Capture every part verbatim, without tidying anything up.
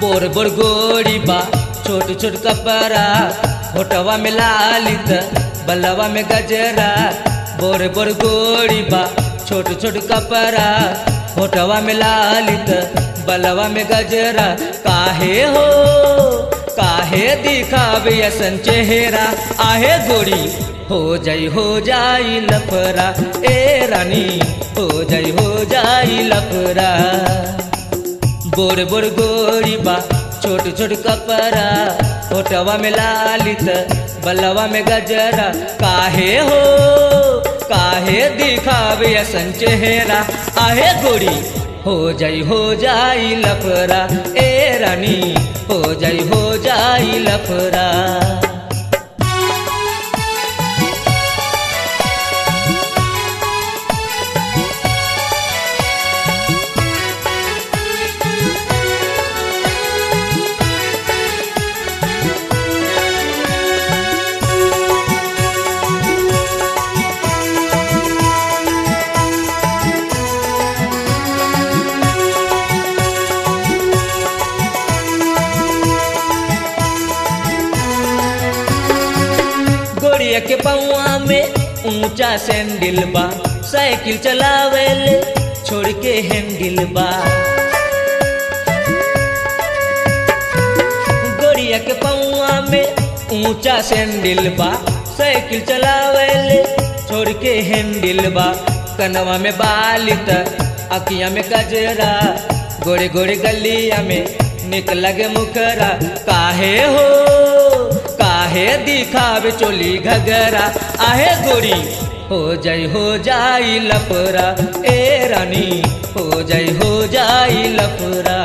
बोर बोर गोरी बा छोट छोट कपड़ा होटवा में लालित बलवा में गजरा। बोर बोर गोरी बा छोट छोट कपड़ा होटवा में लालित बलवा में गजरा। काहे हो काहे दिखावे असन चेहरा आहे गोरी हो जाई हो जाई लफरा ए रानी हो जाई हो जाई लफरा। बोर बोर गोरी बा छोट छोट कपड़ा होटवा में लालित बलवा में गजरा। काहे हो काहे दिखावे असन चेहरा आहे गोरी हो जाई हो जाई लफरा ए रानी हो जाई हो जाई लफरा। गोरिया के पौआ में ऊंचा सैंडल बा साइकिल चलावेले छोड़ के हैंडल बा। गोरिया के पौआ में ऊंचा सैंडल बा साइकिल चलावेले छोड़ के हैंडल बा। कनवा में बालित अखिया में गजरा गोरे गोरे गलिया में निक लगे मुखरा। काहे हो काहे दिखावे चोली घगरा आहे गोरी हो जाई हो जाई लफरा ए रानी हो जाई हो जाई लफरा।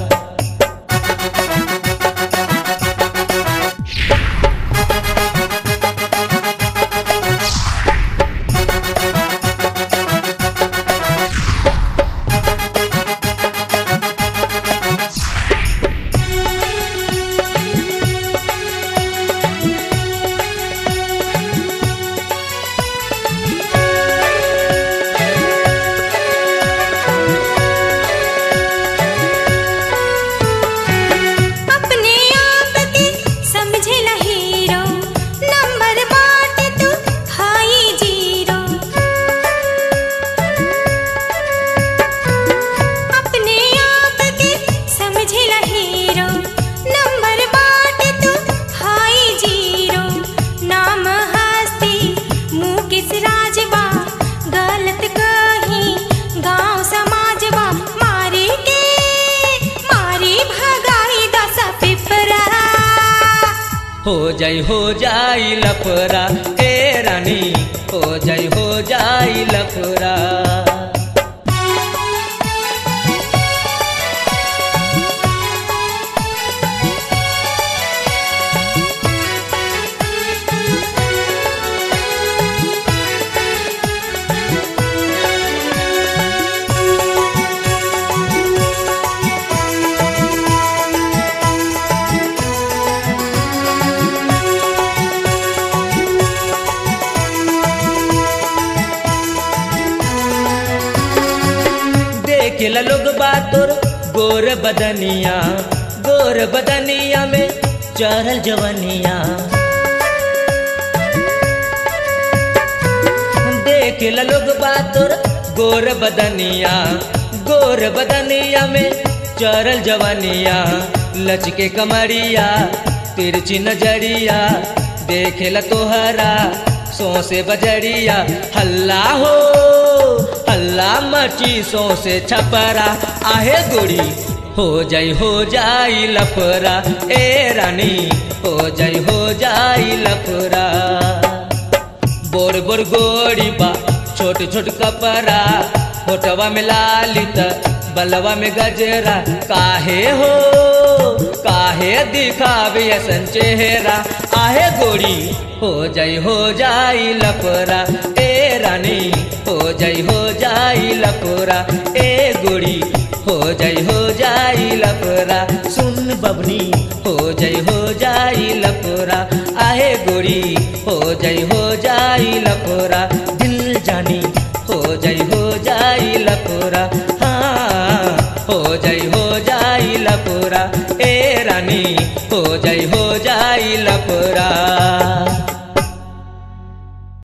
हो जाई हो जाई लफरा ए रानी हो जाई हो जाई लफरा। देखेला लोग बातोर गोर बदनिया गोर बदनिया में चढ़ल जवनिया। देखेला लोग बातोर गोर बदनिया गोर बदनिया में चढ़ल जवनिया। लचके कमरिया तिरछी नजरिया देखेला तोहरा सौसे बजरिया। हल्ला हो हल्ला मची सौसे छपरा आहे गोरी हो जाई हो जाई लफरा ए रानी हो जाई हो जाई लफरा। बोर बोर गोरी बा छोट छोट कपड़ा होटवा में लालित बलवा में गजरा। काहे हो काहे दिखावे असन चेहरा आहे गोरी हो जाई हो जाई लफरा ए रानी हो जाई हो जाई लफरा ए गोरी हो जाई हो जाई लफरा। सुन बबनी हो जाई हो जाई लफरा आहे गोरी हो जाई हो